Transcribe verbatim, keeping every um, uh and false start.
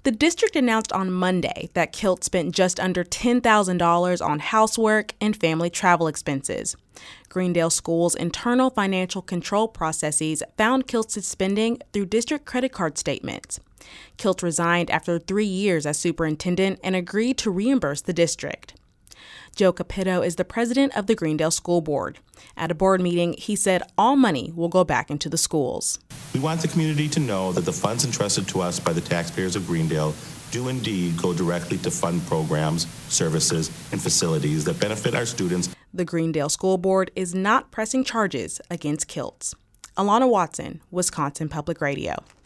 The district announced on Monday that Kilt spent just under ten thousand dollars on housework and family travel expenses. Greendale School's internal financial control processes found Kilt's spending through district credit card statements. Kilt resigned after three years as superintendent and agreed to reimburse the district. Joe Capito is the president of the Greendale School Board. At a board meeting, he said all money will go back into the schools. We want the community to know that the funds entrusted to us by the taxpayers of Greendale do indeed go directly to fund programs, services, and facilities that benefit our students. The Greendale School Board is not pressing charges against Kilts. Alana Watson, Wisconsin Public Radio.